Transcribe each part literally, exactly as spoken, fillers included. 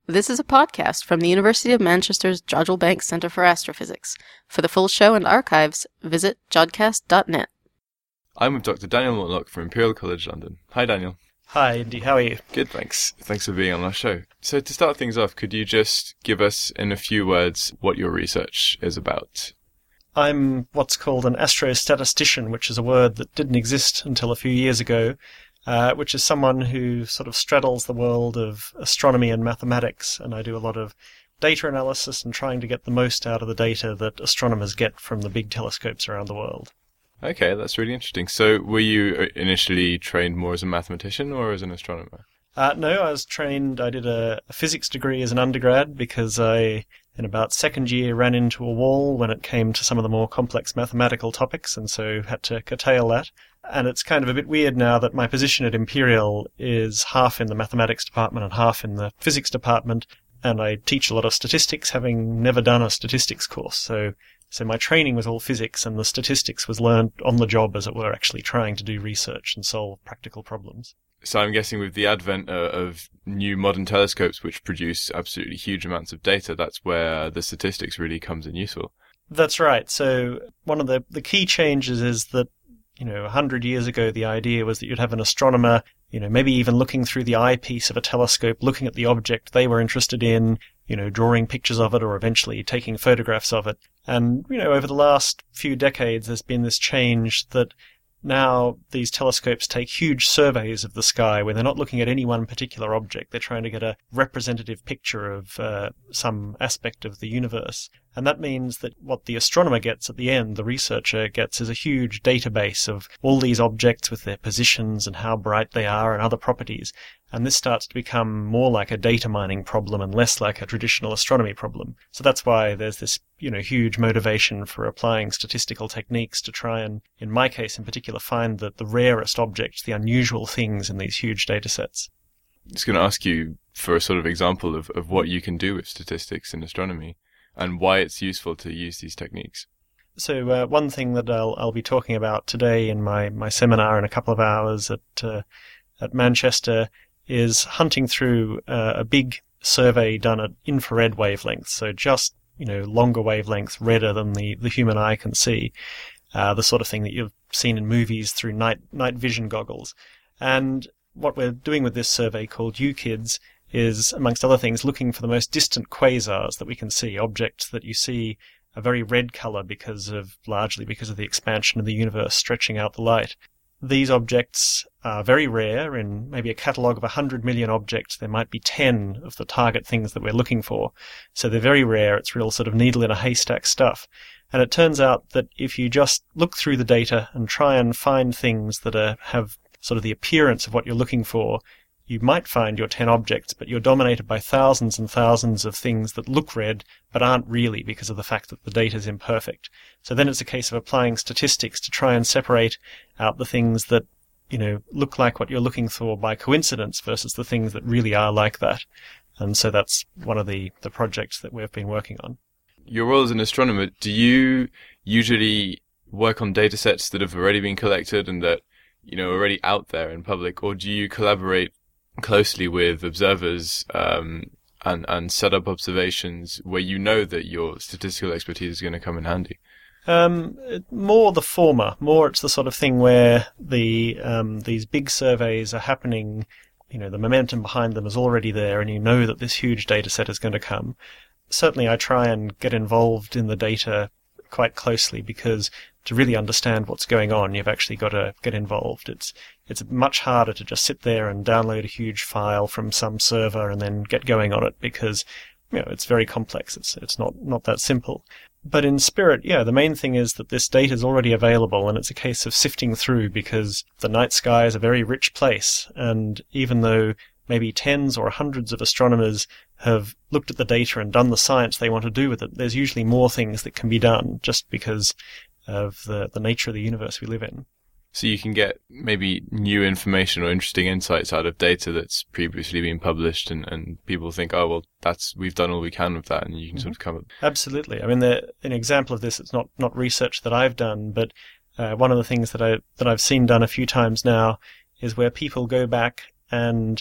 This is a podcast from the University of Manchester's Jodrell Bank Centre for Astrophysics. For the full show and archives, visit jodcast dot net. I'm with Doctor Daniel Mortlock from Imperial College London. Hi, Daniel. Hi, Indy. How are you? Good, thanks. Thanks for being on our show. So to start things off, could you just give us, in a few words, what your research is about? I'm what's called an astrostatistician, which is a word that didn't exist until a few years ago, uh, which is someone who sort of straddles the world of astronomy and mathematics, and I do a lot of data analysis and trying to get the most out of the data that astronomers get from the big telescopes around the world. Okay, that's really interesting. So were you initially trained more as a mathematician or as an astronomer? Uh, no, I was trained, I did a, a physics degree as an undergrad because I, in about second year, ran into a wall when it came to some of the more complex mathematical topics, and so had to curtail that. And it's kind of a bit weird now that my position at Imperial is half in the mathematics department and half in the physics department, and I teach a lot of statistics, having never done a statistics course. So so my training was all physics, and the statistics was learned on the job, as it were, actually trying to do research and solve practical problems. So I'm guessing with the advent uh, of new modern telescopes which produce absolutely huge amounts of data, that's where the statistics really comes in useful. That's right. So one of the, the key changes is that, you know, a hundred years ago, the idea was that you'd have an astronomer, you know, maybe even looking through the eyepiece of a telescope, looking at the object they were interested in, you know, drawing pictures of it or eventually taking photographs of it. And, you know, over the last few decades, there's been this change that now these telescopes take huge surveys of the sky where they're not looking at any one particular object. They're trying to get a representative picture of uh, some aspect of the universe. And that means that what the astronomer gets at the end, the researcher gets, is a huge database of all these objects with their positions and how bright they are and other properties. And this starts to become more like a data mining problem and less like a traditional astronomy problem. So that's why there's this, you know, huge motivation for applying statistical techniques to try and, in my case in particular, find the, the rarest objects, the unusual things in these huge data sets. I was going to ask you for a sort of example of, of what you can do with statistics in astronomy and why it's useful to use these techniques. So uh, one thing that I'll, I'll be talking about today in my, my seminar in a couple of hours at uh, at Manchester is hunting through uh, a big survey done at infrared wavelengths, so just, you know, longer wavelengths, redder than the, the human eye can see, uh, the sort of thing that you've seen in movies through night night vision goggles. And what we're doing with this survey called UKIDS is, amongst other things, looking for the most distant quasars that we can see, objects that you see a very red color because of, largely because of the expansion of the universe stretching out the light. These objects are very rare. In maybe a catalogue of one hundred million objects, there might be ten of the target things that we're looking for. So they're very rare. It's real sort of needle in a haystack stuff. And it turns out that if you just look through the data and try and find things that are, have sort of the appearance of what you're looking for, you might find your ten objects, but you're dominated by thousands and thousands of things that look red but aren't really because of the fact that the data is imperfect. So then it's a case of applying statistics to try and separate out the things that, you know, look like what you're looking for by coincidence versus the things that really are like that. And so that's one of the, the projects that we've been working on. Your role as an astronomer, do you usually work on data sets that have already been collected and that, you know, are already out there in public, or do you collaborate closely with observers um, and, and set up observations where you know that your statistical expertise is going to come in handy? Um, more the former. More it's the sort of thing where the um, these big surveys are happening, you know, the momentum behind them is already there and you know that this huge data set is going to come. Certainly I try and get involved in the data quite closely because to really understand what's going on, you've actually got to get involved. It's it's much harder to just sit there and download a huge file from some server and then get going on it because, you know, it's very complex. It's it's not, not that simple. But in spirit, yeah, the main thing is that this data is already available and it's a case of sifting through because the night sky is a very rich place. And even though maybe tens or hundreds of astronomers have looked at the data and done the science they want to do with it, there's usually more things that can be done just because of the, the nature of the universe we live in. So you can get maybe new information or interesting insights out of data that's previously been published and, and people think, oh, well, that's we've done all we can with that, and you can mm-hmm. sort of come up. Absolutely. I mean, the, an example of this, it's not, not research that I've done, but uh, one of the things that, I, that I've seen done a few times now is where people go back and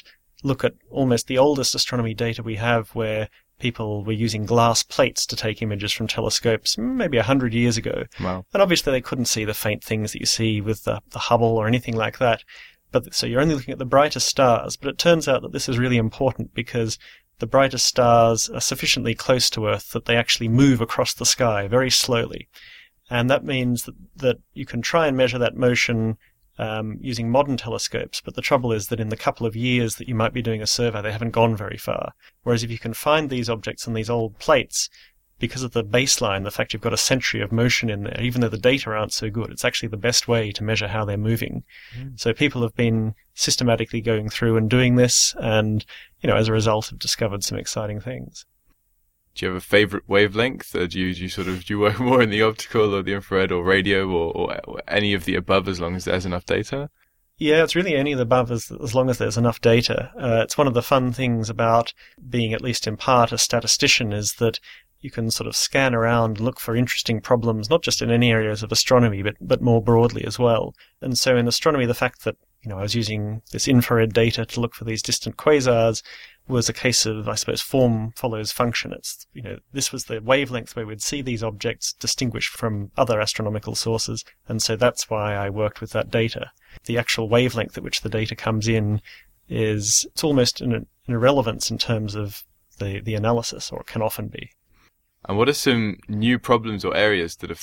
look at almost the oldest astronomy data we have, where people were using glass plates to take images from telescopes maybe a hundred years ago. Wow. And obviously they couldn't see the faint things that you see with the, the Hubble or anything like that. But so you're only looking at the brightest stars. But it turns out that this is really important because the brightest stars are sufficiently close to Earth that they actually move across the sky very slowly. And that means that, that you can try and measure that motion um, using modern telescopes, but the trouble is that in the couple of years that you might be doing a survey, they haven't gone very far. Whereas if you can find these objects on these old plates, because of the baseline, the fact you've got a century of motion in there, even though the data aren't so good, it's actually the best way to measure how they're moving. Mm. So people have been systematically going through and doing this, and, you know, as a result have discovered some exciting things. Do you have a favorite wavelength? Or do you, do you sort of, do you work more in the optical or the infrared or radio or, or any of the above as long as there's enough data? Yeah, it's really any of the above as, as long as there's enough data. Uh, it's one of the fun things about being, at least in part, a statistician, is that you can sort of scan around, look for interesting problems, not just in any areas of astronomy, but, but more broadly as well. And so in astronomy, the fact that, you know, I was using this infrared data to look for these distant quasars was a case of, I suppose, form follows function. It's, you know, this was the wavelength where we'd see these objects distinguished from other astronomical sources. And so that's why I worked with that data. The actual wavelength at which the data comes in is, it's almost an, an irrelevance in terms of the, the analysis, or it can often be. And what are some new problems or areas that are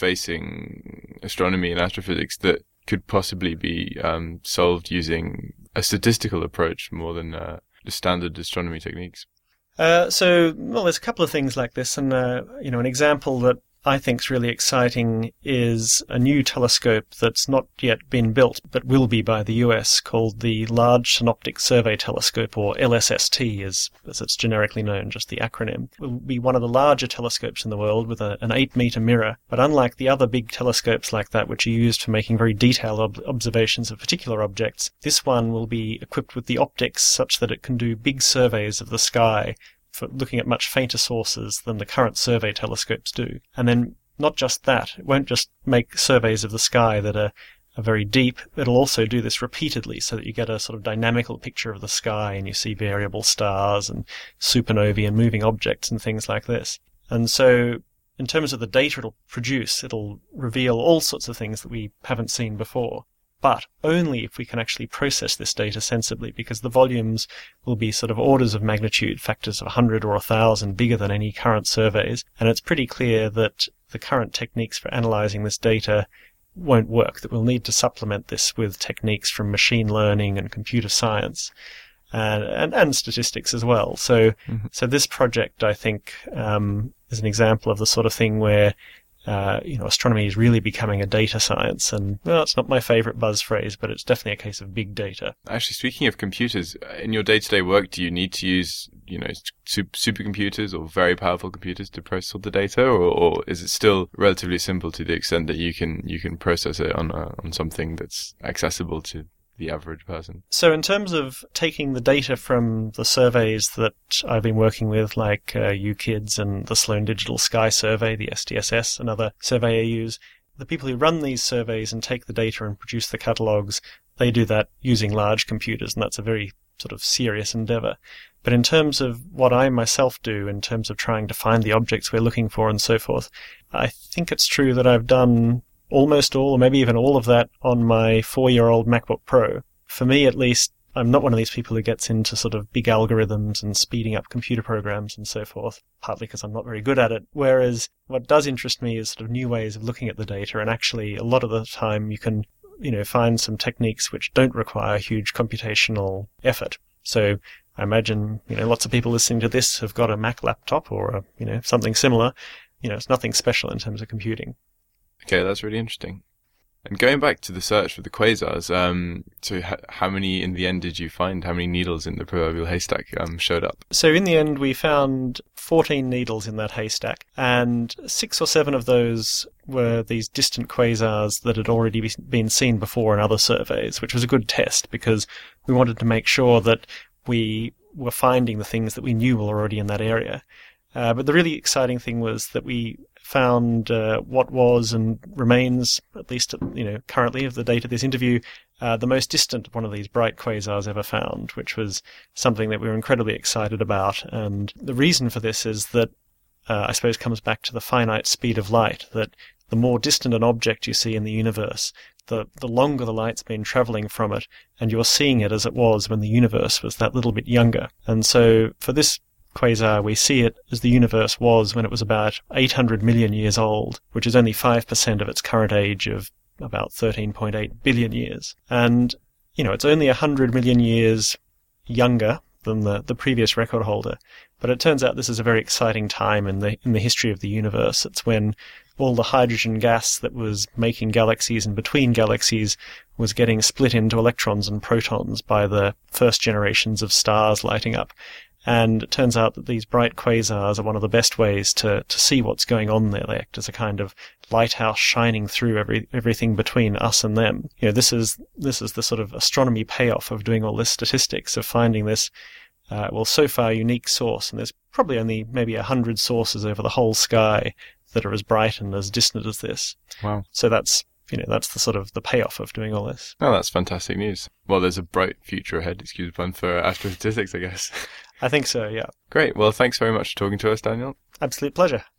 facing astronomy and astrophysics that could possibly be um, solved using a statistical approach more than uh, the standard astronomy techniques? Uh, so, well, there's a couple of things like this, and uh, you know, an example that I think is really exciting is a new telescope that's not yet been built, but will be by the U S, called the Large Synoptic Survey Telescope, or L S S T as, as it's generically known, just the acronym. It will be one of the larger telescopes in the world with a, an eight meter mirror, but unlike the other big telescopes like that, which are used for making very detailed ob- observations of particular objects, this one will be equipped with the optics such that it can do big surveys of the sky for looking at much fainter sources than the current survey telescopes do. And then not just that, it won't just make surveys of the sky that are, are very deep, it'll also do this repeatedly so that you get a sort of dynamical picture of the sky and you see variable stars and supernovae and moving objects and things like this. And so in terms of the data it'll produce, it'll reveal all sorts of things that we haven't seen before. But only if we can actually process this data sensibly, because the volumes will be sort of orders of magnitude, factors of one hundred or one thousand bigger than any current surveys. And it's pretty clear that the current techniques for analyzing this data won't work, that we'll need to supplement this with techniques from machine learning and computer science and, and, and statistics as well. So, mm-hmm. so this project, I think, um, is an example of the sort of thing where Uh, you know, astronomy is really becoming a data science, and well, it's not my favorite buzz phrase, but it's definitely a case of big data. Actually, speaking of computers, in your day-to-day work, do you need to use, you know, super, supercomputers or very powerful computers to process all the data, or, or is it still relatively simple to the extent that you can you can process it on a, on something that's accessible to the average person? So in terms of taking the data from the surveys that I've been working with, like uh, UKIDS and the Sloan Digital Sky Survey, the S D S S, another survey I use, the people who run these surveys and take the data and produce the catalogues, they do that using large computers, and that's a very sort of serious endeavour. But in terms of what I myself do, in terms of trying to find the objects we're looking for and so forth, I think it's true that I've done almost all, or maybe even all of that on my four-year-old MacBook Pro. For me, at least, I'm not one of these people who gets into sort of big algorithms and speeding up computer programs and so forth, partly because I'm not very good at it. Whereas what does interest me is sort of new ways of looking at the data, and actually a lot of the time you can, you know, find some techniques which don't require huge computational effort. So I imagine, you know, lots of people listening to this have got a Mac laptop or, a, you know, something similar. You know, it's nothing special in terms of computing. Okay, that's really interesting. And going back to the search for the quasars, um, so h- how many in the end did you find? How many needles in the proverbial haystack um, showed up? So in the end, we found fourteen needles in that haystack, and six or seven of those were these distant quasars that had already be- been seen before in other surveys, which was a good test because we wanted to make sure that we were finding the things that we knew were already in that area. Uh, but the really exciting thing was that we found uh, what was and remains, at least you know currently of the date of this interview, uh, the most distant one of these bright quasars ever found, which was something that we were incredibly excited about. And the reason for this is that, uh, I suppose, comes back to the finite speed of light, that the more distant an object you see in the universe, the, the longer the light's been traveling from it, and you're seeing it as it was when the universe was that little bit younger. And so for this quasar, we see it as the universe was when it was about eight hundred million years old, which is only five percent of its current age of about thirteen point eight billion years. And, you know, it's only one hundred million years younger than the, the previous record holder. But it turns out this is a very exciting time in the in the history of the universe. It's when all the hydrogen gas that was making galaxies and between galaxies was getting split into electrons and protons by the first generations of stars lighting up. And it turns out that these bright quasars are one of the best ways to, to see what's going on there. They act as a kind of lighthouse shining through every everything between us and them. You know, this is this is the sort of astronomy payoff of doing all this statistics, of finding this Uh, well, so far unique source, and there's probably only maybe a hundred sources over the whole sky that are as bright and as distant as this. Wow. So that's, you know, that's the sort of the payoff of doing all this. Oh, that's fantastic news. Well, there's a bright future ahead, excuse the pun, for astrophysics, I guess. I think so, yeah. Great. Well, thanks very much for talking to us, Daniel. Absolute pleasure.